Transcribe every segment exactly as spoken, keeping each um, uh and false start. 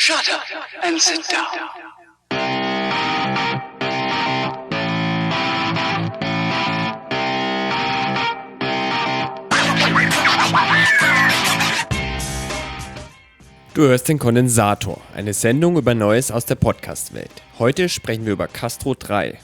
Shut up and sit down. Du hörst den Kondensator, eine Sendung über Neues aus der Podcast-Welt. Heute sprechen wir über Castro drei.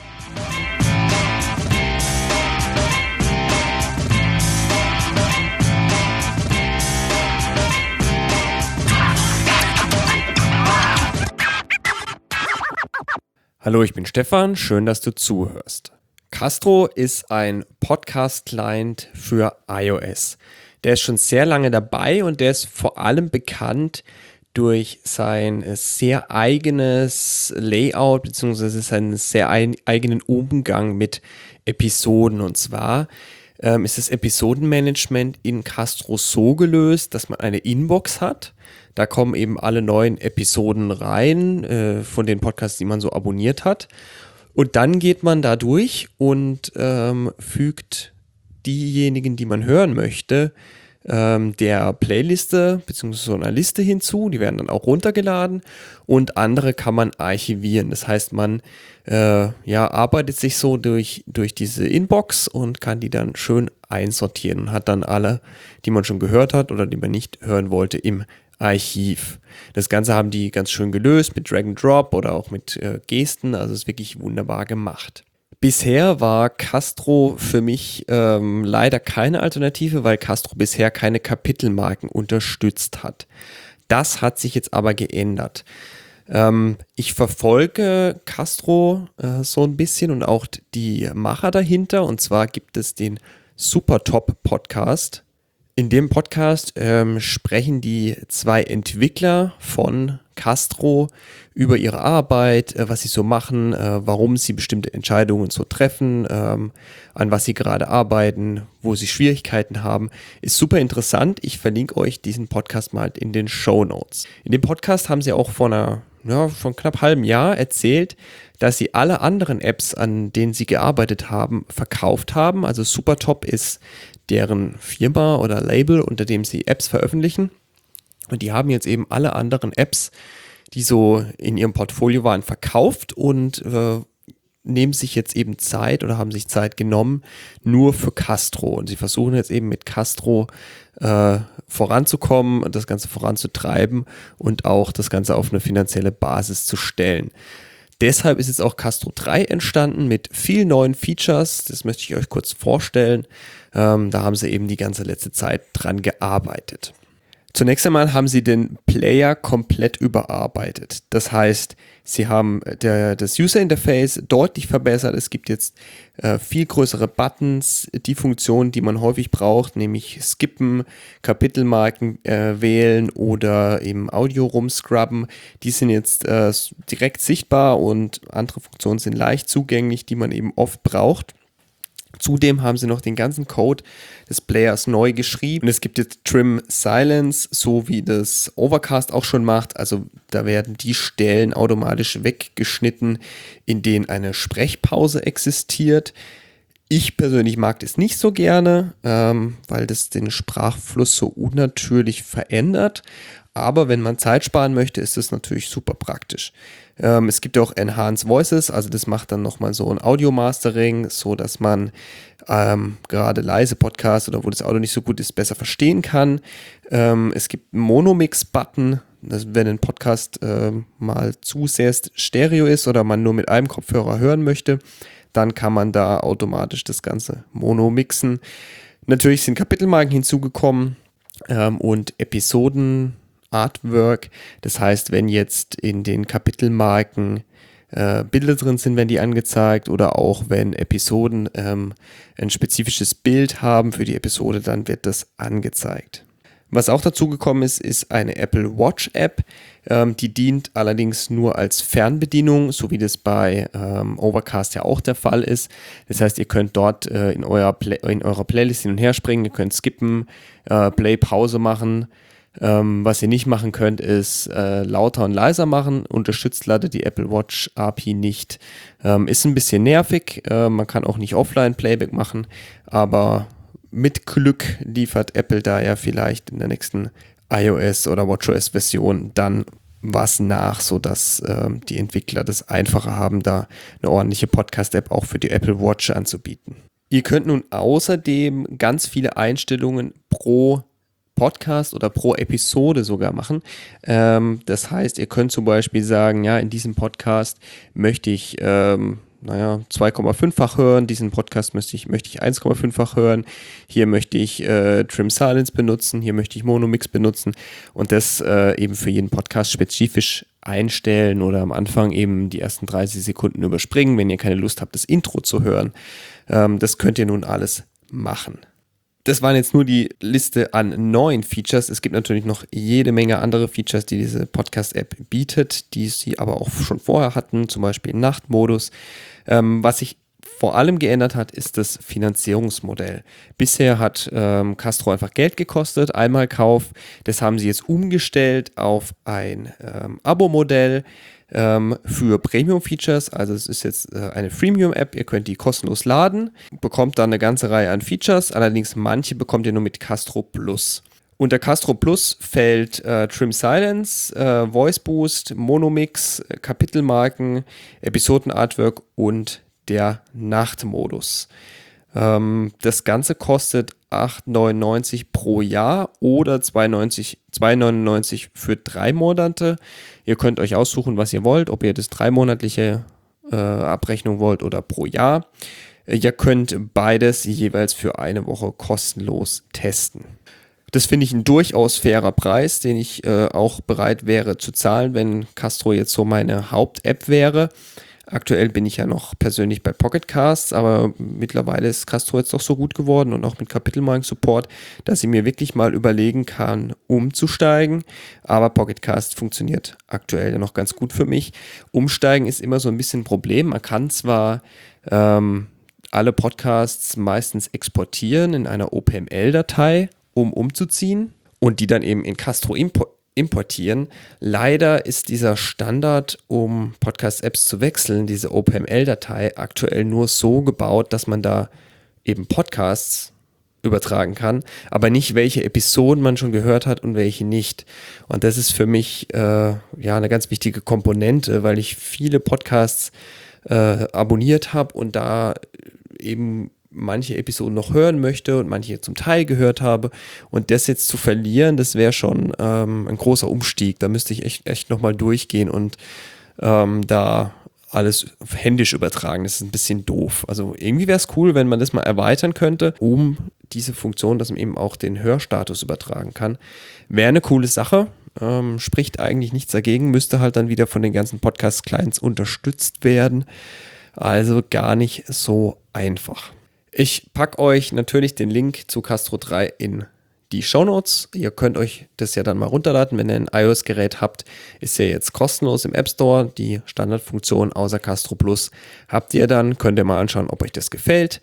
Hallo, ich bin Stefan, schön, dass du zuhörst. Castro ist ein Podcast-Client für iOS. Der ist schon sehr lange dabei und der ist vor allem bekannt durch sein sehr eigenes Layout bzw. seinen sehr ein, eigenen Umgang mit Episoden. Und zwar ähm, ist das Episodenmanagement in Castro so gelöst, dass man eine Inbox hat. Da kommen eben alle neuen Episoden rein äh, von den Podcasts, die man so abonniert hat. Und dann geht man da durch und ähm, fügt diejenigen, die man hören möchte, ähm, der Playliste bzw. so einer Liste hinzu. Die werden dann auch runtergeladen und andere kann man archivieren. Das heißt, man äh, ja, arbeitet sich so durch, durch diese Inbox und kann die dann schön einsortieren und hat dann alle, die man schon gehört hat oder die man nicht hören wollte, im Archiv. Das Ganze haben die ganz schön gelöst mit Drag and Drop oder auch mit äh, Gesten, also ist wirklich wunderbar gemacht. Bisher war Castro für mich ähm, leider keine Alternative, weil Castro bisher keine Kapitelmarken unterstützt hat. Das hat sich jetzt aber geändert. Ähm, ich verfolge Castro äh, so ein bisschen und auch die Macher dahinter, und zwar gibt es den Supertop Podcast. In dem Podcast ähm, sprechen die zwei Entwickler von Castro über ihre Arbeit, äh, was sie so machen, äh, warum sie bestimmte Entscheidungen so treffen, ähm, an was sie gerade arbeiten, wo sie Schwierigkeiten haben. Ist super interessant. Ich verlinke euch diesen Podcast mal in den Shownotes. In dem Podcast haben sie auch vor einer, ja, vor knapp halbem Jahr erzählt, dass sie alle anderen Apps, an denen sie gearbeitet haben, verkauft haben. Also Supertop ist deren Firma oder Label, unter dem sie Apps veröffentlichen. Und die haben jetzt eben alle anderen Apps, die so in ihrem Portfolio waren, verkauft und äh, nehmen sich jetzt eben Zeit oder haben sich Zeit genommen nur für Castro. Und sie versuchen jetzt eben mit Castro äh, voranzukommen und das Ganze voranzutreiben und auch das Ganze auf eine finanzielle Basis zu stellen. Deshalb ist jetzt auch Castro drei entstanden mit vielen neuen Features. Das möchte ich euch kurz vorstellen. Ähm, da haben sie eben die ganze letzte Zeit dran gearbeitet. Zunächst einmal haben sie den Player komplett überarbeitet. Das heißt, sie haben der, das User Interface deutlich verbessert. Es gibt jetzt äh, viel größere Buttons, die Funktionen, die man häufig braucht, nämlich skippen, Kapitelmarken äh, wählen oder eben Audio rumscrubben. Die sind jetzt äh, direkt sichtbar und andere Funktionen sind leicht zugänglich, die man eben oft braucht. Zudem haben sie noch den ganzen Code des Players neu geschrieben. Und es gibt jetzt Trim Silence, so wie das Overcast auch schon macht. Also da werden die Stellen automatisch weggeschnitten, in denen eine Sprechpause existiert. Ich persönlich mag das nicht so gerne, ähm, weil das den Sprachfluss so unnatürlich verändert. Aber wenn man Zeit sparen möchte, ist das natürlich super praktisch. Ähm, es gibt auch Enhanced Voices, also das macht dann nochmal so ein Audio-Mastering, so dass man ähm, gerade leise Podcasts oder wo das Audio nicht so gut ist, besser verstehen kann. Ähm, es gibt einen Monomix-Button, das, wenn ein Podcast äh, mal zu sehr Stereo ist oder man nur mit einem Kopfhörer hören möchte, dann kann man da automatisch das Ganze monomixen. Natürlich sind Kapitelmarken hinzugekommen ähm, und Episoden Artwork. Das heißt, wenn jetzt in den Kapitelmarken äh, Bilder drin sind, werden die angezeigt, oder auch wenn Episoden ähm, ein spezifisches Bild haben für die Episode, dann wird das angezeigt. Was auch dazu gekommen ist, ist eine Apple Watch App. Ähm, die dient allerdings nur als Fernbedienung, so wie das bei ähm, Overcast ja auch der Fall ist. Das heißt, ihr könnt dort äh, in, eurer Play- in eurer Playlist hin und her springen, ihr könnt skippen, äh, Play, Pause machen. Ähm, was ihr nicht machen könnt, ist äh, lauter und leiser machen. Unterstützt leider die Apple Watch A P I nicht. Ähm, ist ein bisschen nervig. Äh, man kann auch nicht Offline-Playback machen, aber mit Glück liefert Apple da ja vielleicht in der nächsten iOS oder WatchOS-Version dann was nach, sodass äh, die Entwickler das einfacher haben, da eine ordentliche Podcast-App auch für die Apple Watch anzubieten. Ihr könnt nun außerdem ganz viele Einstellungen pro Podcast oder pro Episode sogar machen. Ähm, das heißt, ihr könnt zum Beispiel sagen, ja, in diesem Podcast möchte ich ähm, naja, zwei Komma fünffach hören, diesen Podcast möchte ich, möchte ich eins Komma fünffach hören, hier möchte ich äh, Trim Silence benutzen, hier möchte ich Monomix benutzen und das äh, eben für jeden Podcast spezifisch einstellen oder am Anfang eben die ersten dreißig Sekunden überspringen, wenn ihr keine Lust habt, das Intro zu hören. Ähm, das könnt ihr nun alles machen. Das waren jetzt nur die Liste an neuen Features. Es gibt natürlich noch jede Menge andere Features, die diese Podcast-App bietet, die sie aber auch schon vorher hatten, zum Beispiel Nachtmodus. Ähm, was sich vor allem geändert hat, ist das Finanzierungsmodell. Bisher hat ähm, Castro einfach Geld gekostet, Einmalkauf. Das haben sie jetzt umgestellt auf ein ähm, Abo-Modell ähm, für Premium-Features. Also es ist jetzt äh, eine Freemium-App, ihr könnt die kostenlos laden, bekommt dann eine ganze Reihe an Features, allerdings manche bekommt ihr nur mit Castro Plus. Unter Castro Plus fällt äh, Trim Silence, äh, Voice Boost, Monomix, äh, Kapitelmarken, Episoden-Artwork und der Nachtmodus. Ähm, das Ganze kostet acht neunundneunzig pro Jahr oder zwei neunundneunzig für drei Monate. Ihr könnt euch aussuchen, was ihr wollt, ob ihr das dreimonatliche äh, Abrechnung wollt oder pro Jahr. Ihr könnt beides jeweils für eine Woche kostenlos testen. Das finde ich ein durchaus fairer Preis, den ich äh, auch bereit wäre zu zahlen, wenn Castro jetzt so meine Haupt-App wäre. Aktuell bin ich ja noch persönlich bei Pocket Casts, aber mittlerweile ist Castro jetzt doch so gut geworden und auch mit Kapitelmarken-Support, dass ich mir wirklich mal überlegen kann, umzusteigen. Aber Pocket Cast funktioniert aktuell ja noch ganz gut für mich. Umsteigen ist immer so ein bisschen ein Problem. Man kann zwar ähm, alle Podcasts meistens exportieren in einer O P M L-Datei, um umzuziehen und die dann eben in Castro impo- importieren. Leider ist dieser Standard, um Podcast-Apps zu wechseln, diese O P M L-Datei aktuell nur so gebaut, dass man da eben Podcasts übertragen kann, aber nicht, welche Episoden man schon gehört hat und welche nicht. Und das ist für mich äh, ja eine ganz wichtige Komponente, weil ich viele Podcasts äh, abonniert habe und da eben manche Episoden noch hören möchte und manche zum Teil gehört habe. Und das jetzt zu verlieren, das wäre schon ähm, ein großer Umstieg. Da müsste ich echt, echt nochmal durchgehen und ähm, da alles händisch übertragen. Das ist ein bisschen doof. Also irgendwie wäre es cool, wenn man das mal erweitern könnte, um diese Funktion, dass man eben auch den Hörstatus übertragen kann. Wäre eine coole Sache. Ähm, spricht eigentlich nichts dagegen. Müsste halt dann wieder von den ganzen Podcast-Clients unterstützt werden. Also gar nicht so einfach. Ich packe euch natürlich den Link zu Castro drei in die Shownotes. Ihr könnt euch das ja dann mal runterladen. Wenn ihr ein iOS-Gerät habt, ist ja jetzt kostenlos im App Store. Die Standardfunktion außer Castro Plus habt ihr dann. Könnt ihr mal anschauen, ob euch das gefällt.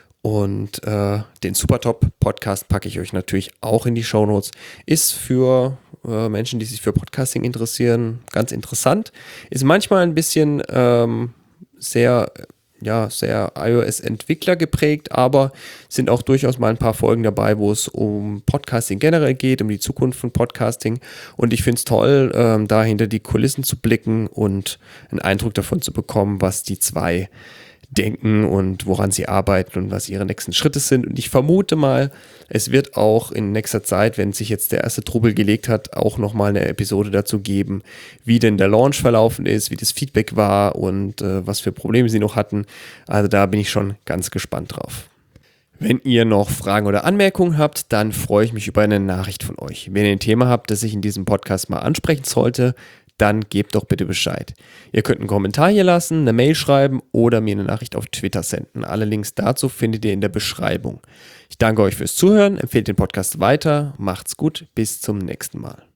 Und äh, den Supertop-Podcast packe ich euch natürlich auch in die Shownotes. Ist für äh, Menschen, die sich für Podcasting interessieren, ganz interessant. Ist manchmal ein bisschen ähm, sehr... ja, sehr iOS-Entwickler geprägt, aber sind auch durchaus mal ein paar Folgen dabei, wo es um Podcasting generell geht, um die Zukunft von Podcasting. Und ich finde es toll, ähm, da hinter die Kulissen zu blicken und einen Eindruck davon zu bekommen, was die zwei denken und woran sie arbeiten und was ihre nächsten Schritte sind. Und ich vermute mal, es wird auch in nächster Zeit, wenn sich jetzt der erste Trubel gelegt hat, auch nochmal eine Episode dazu geben, wie denn der Launch verlaufen ist, wie das Feedback war und äh, was für Probleme sie noch hatten. Also da bin ich schon ganz gespannt drauf. Wenn ihr noch Fragen oder Anmerkungen habt, dann freue ich mich über eine Nachricht von euch. Wenn ihr ein Thema habt, das ich in diesem Podcast mal ansprechen sollte, dann gebt doch bitte Bescheid. Ihr könnt einen Kommentar hier lassen, eine Mail schreiben oder mir eine Nachricht auf Twitter senden. Alle Links dazu findet ihr in der Beschreibung. Ich danke euch fürs Zuhören, empfehlt den Podcast weiter, macht's gut, bis zum nächsten Mal.